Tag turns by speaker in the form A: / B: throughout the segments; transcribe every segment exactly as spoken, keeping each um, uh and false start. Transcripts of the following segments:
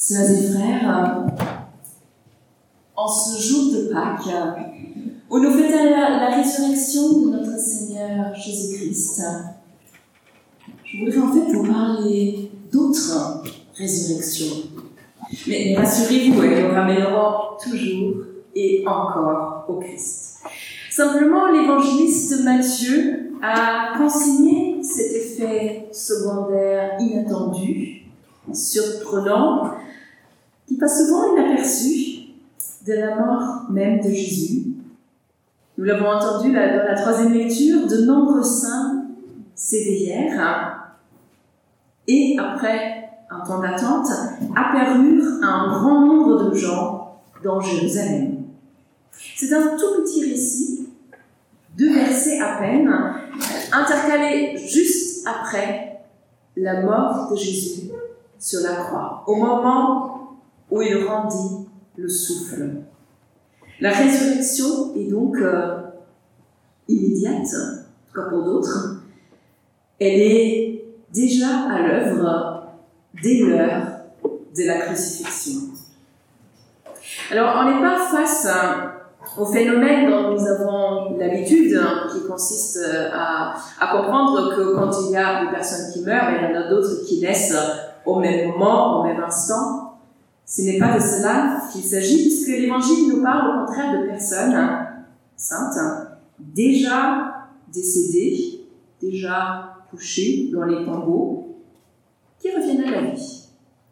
A: Sœurs et frères, en ce jour de Pâques, où nous fêtons la, la résurrection de notre Seigneur Jésus-Christ, je voudrais en fait vous parler d'autres résurrections. Mais, mais rassurez-vous, nous ramènerons toujours et encore au Christ. Simplement, l'évangéliste Matthieu a consigné cet effet secondaire inattendu, surprenant, qui passe souvent inaperçu de la mort même de Jésus. Nous l'avons entendu là, dans la troisième lecture, de nombreux saints s'éveillèrent et, après un temps d'attente, apparurent un grand nombre de gens dans Jérusalem. C'est un tout petit récit, deux versets à peine, intercalés juste après la mort de Jésus sur la croix, au moment où il rendit le souffle. La résurrection est donc euh, immédiate, en tout cas pour d'autres. Elle est déjà à l'œuvre dès l'heure de la crucifixion. Alors, on n'est pas face au phénomène dont nous avons l'habitude, qui consiste à, à comprendre que quand il y a des personnes qui meurent, il y en a d'autres qui naissent au même moment, au même instant. Ce n'est pas de cela qu'il s'agit, puisque l'Évangile nous parle au contraire de personnes saintes, déjà décédées, déjà couchées dans les tombeaux, qui reviennent à la vie.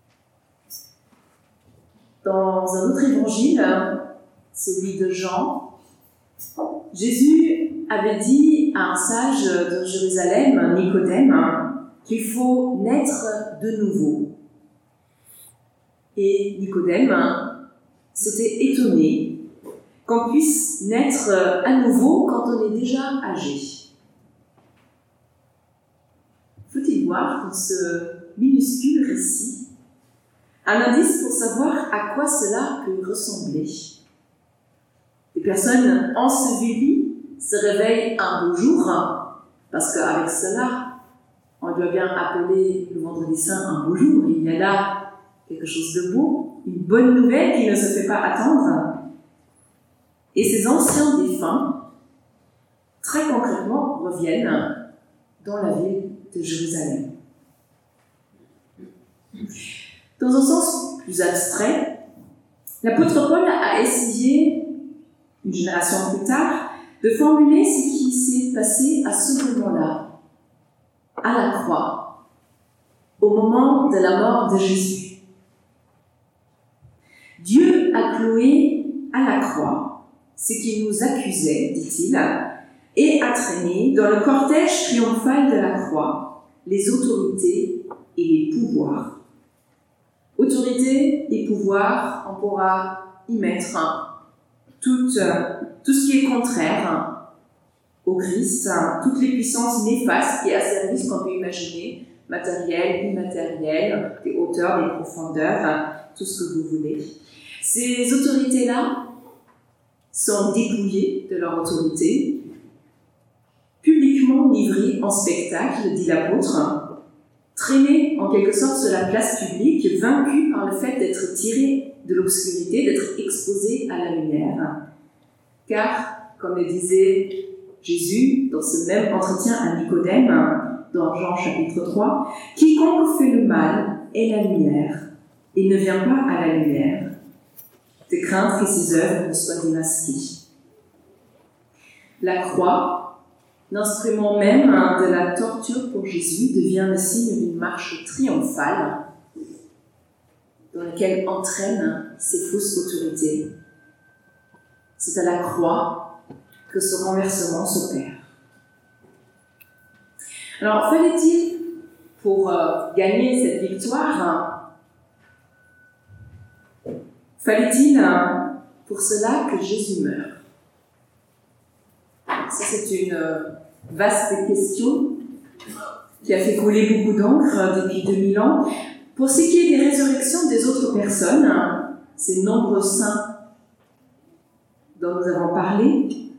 A: Dans un autre évangile, celui de Jean, Jésus avait dit à un sage de Jérusalem, Nicodème, qu'il faut naître de nouveau. Et Nicodème s'était étonné qu'on puisse naître à nouveau quand on est déjà âgé. Faut-il voir dans ce minuscule récit un indice pour savoir à quoi cela peut ressembler? Des personnes ensevelies se réveillent un beau jour, parce qu'avec cela, on doit bien appeler le vendredi saint un beau jour. Il y a là quelque chose de beau, une bonne nouvelle qui ne se fait pas attendre. Et ces anciens défunts, très concrètement, reviennent dans la ville de Jérusalem. Dans un sens plus abstrait, l'apôtre Paul a essayé, une génération plus tard, de formuler ce qui s'est passé à ce moment-là, à la croix, au moment de la mort de Jésus. Dieu a cloué à la croix ce qui nous accusait, dit-il, et a traîné dans le cortège triomphal de la croix les autorités et les pouvoirs. Autorités et pouvoirs, on pourra y mettre tout, tout ce qui est contraire au Christ, toutes les puissances néfastes qui asservissent ce qu'on peut imaginer, matériel, immatériel, des hauteurs, des profondeurs, tout ce que vous voulez. Ces autorités-là sont dépouillées de leur autorité, publiquement livrées en spectacle, dit l'apôtre, traînées en quelque sorte sur la place publique, vaincues par le fait d'être tirées de l'obscurité, d'être exposées à la lumière. Car, comme le disait Jésus dans ce même entretien à Nicodème, dans Jean chapitre trois, « Quiconque fait le mal est la lumière, et ne vient pas à la lumière, de craindre que ses œuvres ne soient démasquées. » La croix, l'instrument même de la torture pour Jésus, devient le signe d'une marche triomphale dans laquelle entraînent ces fausses autorités. C'est à la croix que ce renversement s'opère. Alors, fallait-il, pour euh, gagner cette victoire, fallait-il pour cela que Jésus meure? Ça, c'est une vaste question qui a fait couler beaucoup d'encre depuis deux mille ans. Pour ce qui est des résurrections des autres personnes, ces nombreux saints dont nous avons parlé,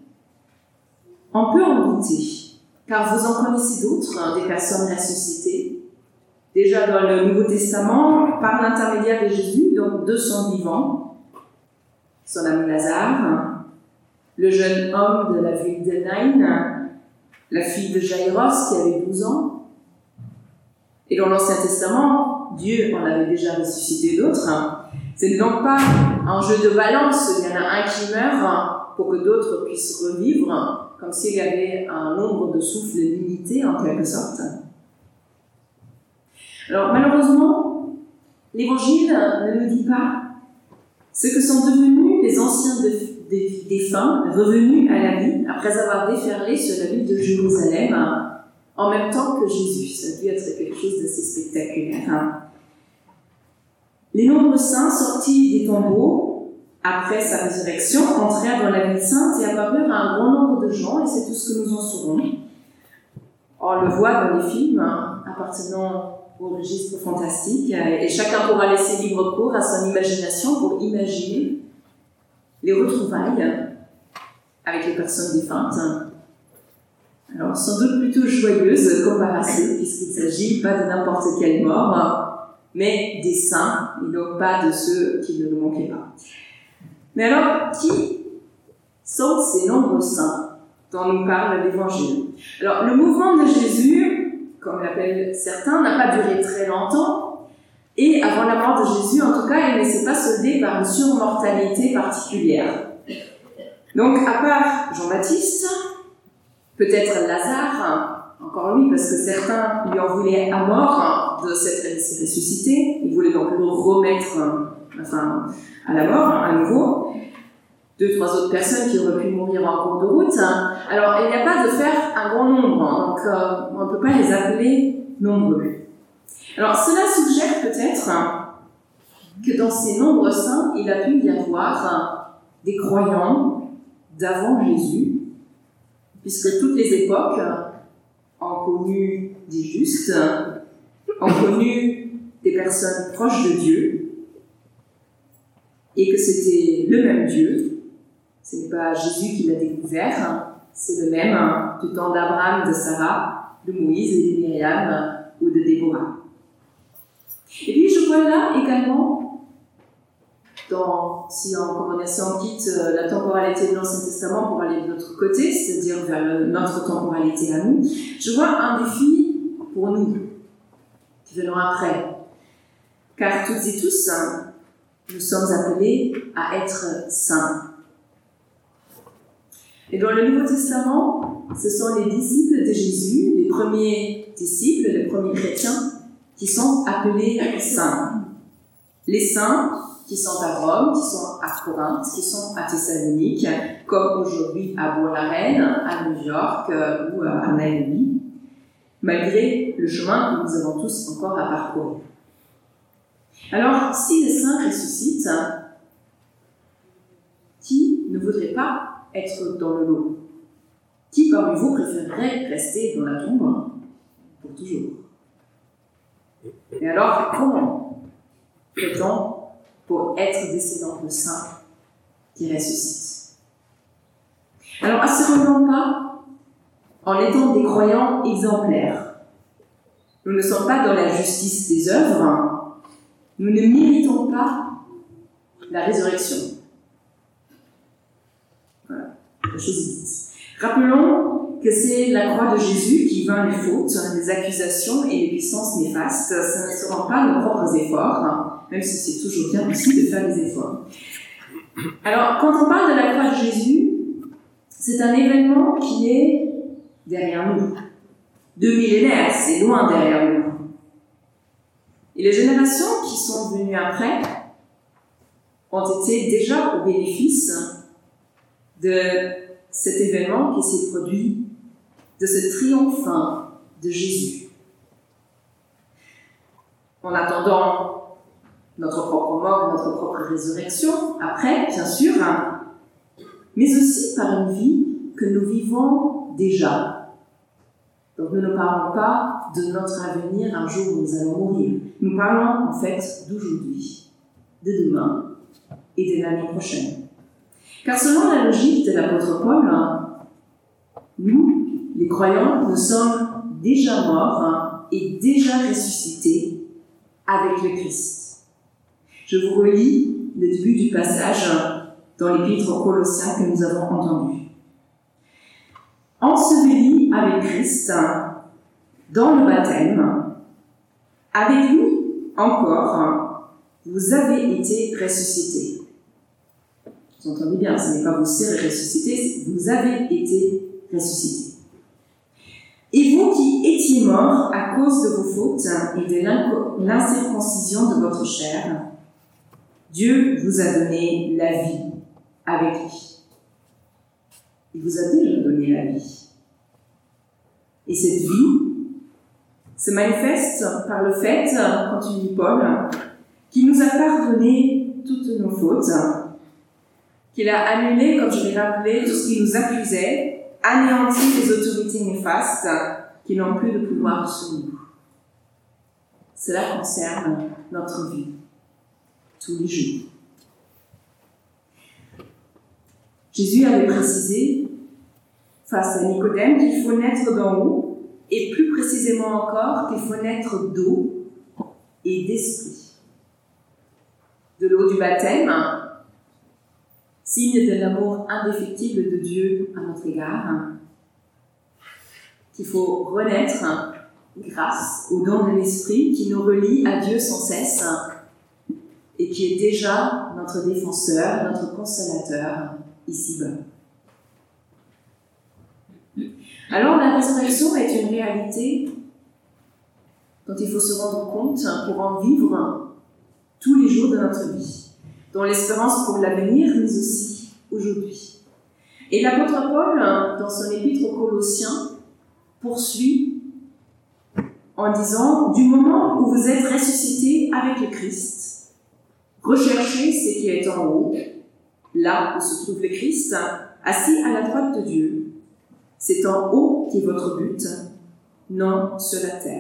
A: on peut en douter, car vous en connaissez d'autres, des personnes ressuscitées, des déjà dans le Nouveau Testament, par l'intermédiaire de Jésus, donc de son vivant, son ami Lazare, le jeune homme de la ville de Naïn, la fille de Jaïros qui avait douze ans. Et dans l'Ancien Testament, Dieu en avait déjà ressuscité d'autres. Ce n'est donc pas un jeu de balance, il y en a un qui meurt pour que d'autres puissent revivre, comme s'il y avait un nombre de souffles limité en quelque sorte. Alors malheureusement, l'Évangile ne nous dit pas ce que sont devenus les anciens défunts revenus à la vie après avoir déferlé sur la ville de Jérusalem en même temps que Jésus. Ça a dû être quelque chose d'assez spectaculaire. Les nombreux saints sortis des tombeaux après sa résurrection entrèrent dans la ville sainte et apparurent à un grand nombre de gens, et c'est tout ce que nous en saurons. On le voit dans les films hein, appartenant au registre fantastique, et chacun pourra laisser libre cours à son imagination pour imaginer les retrouvailles avec les personnes défuntes. Alors, sans doute plutôt joyeuses qu'embarrassées, puisqu'il ne s'agit pas de n'importe quelle mort, mais des saints, et donc pas de ceux qui ne nous manquaient pas. Mais alors, qui sont ces nombreux saints dont nous parle l'Évangile? Alors, le mouvement de Jésus, comme l'appellent certains, n'a pas duré très longtemps, et avant la mort de Jésus, en tout cas, il ne s'est pas soldé par une surmortalité particulière. Donc, à part Jean-Baptiste, peut-être Lazare, encore lui, parce que certains lui en voulaient à mort de s'être ressuscité, ils voulaient donc le remettre enfin, à la mort, à nouveau. Deux, trois autres personnes qui auraient pu mourir en cours de route. Alors, il n'y a pas de faire un grand nombre, donc euh, on ne peut pas les appeler nombreux. Alors, cela suggère peut-être que dans ces nombreux saints, il a pu y avoir des croyants d'avant Jésus, puisque toutes les époques ont connu des justes, ont connu des personnes proches de Dieu, et que c'était le même Dieu. Ce n'est pas Jésus qui l'a découvert, c'est le même du temps d'Abraham, de Sarah, de Moïse et de Myriam ou de Déborah. Et puis je vois là également, dans, si on, comme on, si on quitte la temporalité de l'Ancien Testament pour aller de l'autre côté, c'est-à-dire vers le, notre temporalité à nous, je vois un défi pour nous, qui viendra après. Car toutes et tous, nous sommes appelés à être saints. Et dans le Nouveau Testament, ce sont les disciples de Jésus, les premiers disciples, les premiers chrétiens, qui sont appelés saints. Les saints qui sont à Rome, qui sont à Corinthe, qui sont à Thessalonique, comme aujourd'hui à Bois-la-Reine, à New York euh, ou à Nairobi, malgré le chemin que nous avons tous encore à parcourir. Alors, si les saints ressuscitent, qui ne voudrait pas être dans le lot? Qui parmi vous préférerait rester dans la tombe pour toujours? Et alors, comment fait-on pour être descendant de saints qui ressuscitent? Alors, assurons-nous pas en étant des croyants exemplaires. Nous ne sommes pas dans la justice des œuvres, nous ne méritons pas la résurrection. Voilà, la chose est dite. Rappelons que c'est la croix de Jésus qui vainc les fautes, les accusations et les puissances néfastes. Ce ne seront pas nos propres efforts, même si c'est toujours bien aussi de faire des efforts. Alors, quand on parle de la croix de Jésus, c'est un événement qui est derrière nous. Deux millénaires, c'est loin derrière nous. Et les générations qui sont venues après ont été déjà au bénéfice de cet événement qui s'est produit, de ce triomphe de Jésus. En attendant notre propre mort et notre propre résurrection, après, bien sûr, mais aussi par une vie que nous vivons déjà. Donc nous ne parlons pas de notre avenir un jour où nous allons mourir. Nous parlons en fait d'aujourd'hui, de demain et de l'année prochaine. Car selon la logique de l'apôtre Paul, nous, les croyants, nous sommes déjà morts est déjà ressuscité avec le Christ. Je vous relis le début du passage dans l'Épître aux Colossiens que nous avons entendu. Enseveli avec Christ dans le baptême, avec lui encore, vous avez été ressuscités. Vous entendez bien, ce n'est pas vous serez ressuscités, vous avez été ressuscités. Et vous qui étiez morts à cause de vos fautes et de l'incirconcision de votre chair, Dieu vous a donné la vie avec lui. Il vous a déjà donné la vie. Et cette vie se manifeste par le fait, continue Paul, qu'il nous a pardonné toutes nos fautes, qu'il a annulé, comme je l'ai rappelé, tout ce qui nous accusait, anéanti les autorités néfastes qui n'ont plus de pouvoir sur nous. Cela concerne notre vie, tous les jours. Jésus avait précisé, face à Nicodème, qu'il faut naître d'en haut, et plus précisément encore, qu'il faut naître d'eau et d'esprit. De l'eau du baptême, signe de l'amour indéfectible de Dieu à notre égard, qu'il faut renaître grâce au don de l'Esprit qui nous relie à Dieu sans cesse et qui est déjà notre défenseur, notre consolateur ici-bas. Alors la résurrection est une réalité dont il faut se rendre compte pour en vivre tous les jours de notre vie, dans l'espérance pour l'avenir, mais aussi aujourd'hui. Et l'apôtre Paul, dans son épître aux Colossiens, poursuit en disant « Du moment où vous êtes ressuscités avec le Christ, recherchez ce qui est en haut, là où se trouve le Christ, assis à la droite de Dieu. C'est en haut qui est votre but, non sur la terre. »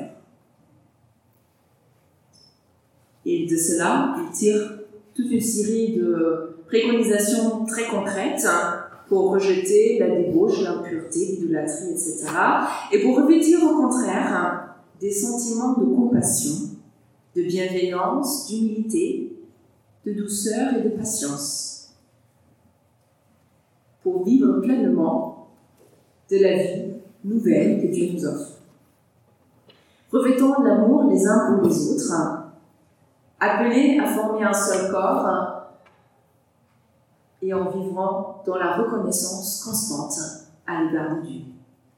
A: Et de cela, il tire toute une série de préconisations très concrètes pour rejeter la débauche, l'impureté, l'idolâtrie, et cetera. Et pour revêtir au contraire des sentiments de compassion, de bienveillance, d'humilité, de douceur et de patience. Pour vivre pleinement de la vie nouvelle que Dieu nous offre. Revêtons l'amour les uns pour les autres, appelés à former un seul corps et en vivant dans la reconnaissance constante à l'égard de Dieu.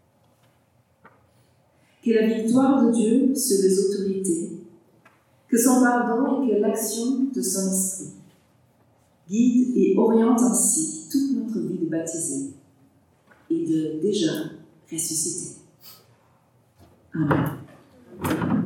A: Que la victoire de Dieu sur les autorités, que son pardon et que l'action de son esprit guide et oriente ainsi toute notre vie de baptisé et de déjà ressuscité. Amen.